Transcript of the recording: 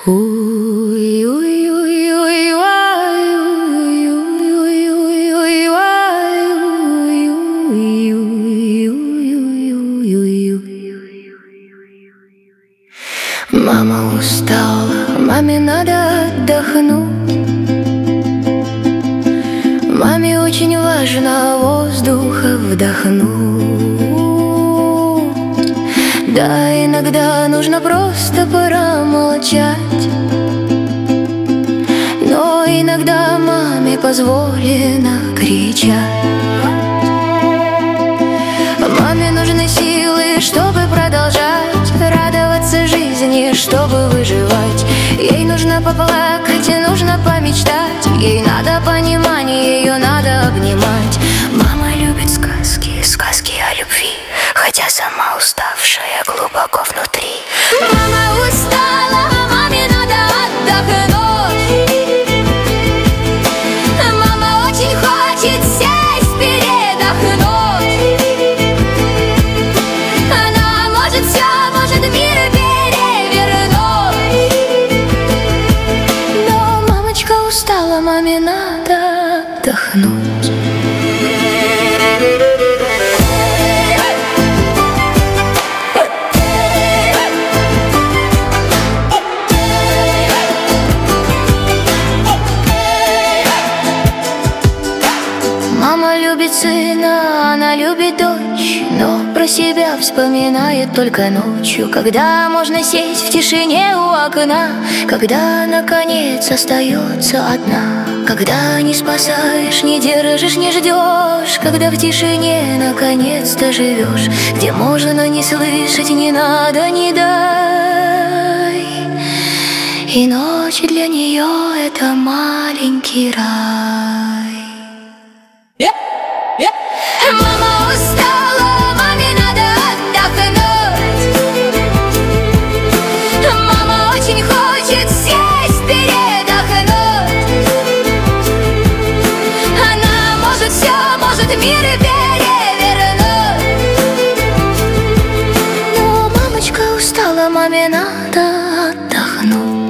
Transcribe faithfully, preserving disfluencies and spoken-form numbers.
Мама устала, маме надо отдохнуть. Маме очень важно воздуха вдохнуть. Да, иногда нужно просто промолчать, но иногда маме позволено кричать. Маме нужны силы, чтобы продолжать радоваться жизни, чтобы выживать. Ей нужно поплакать и нужно помечтать. Ей надо понимание, ее надо обнимать. Мама любит сказки, сказки о любви, хотя сама уставшая глубоко внутри. Мама устала, а маме надо отдохнуть. Мама очень хочет сесть, передохнуть. Она может все, может мир перевернуть. Но мамочка устала, маме надо отдохнуть. Мама любит сына, она любит дочь, но про себя вспоминает только ночью, когда можно сесть в тишине у окна, когда наконец остается одна, когда не спасаешь, не держишь, не ждешь, когда в тишине наконец-то живешь, где можно не слышать, не надо, не дай. И ночь для нее — это маленький рай. Мама устала, маме надо отдохнуть. Мама очень хочет сесть, передохнуть. Она может все, может мир перевернуть. Но мамочка устала, маме надо отдохнуть.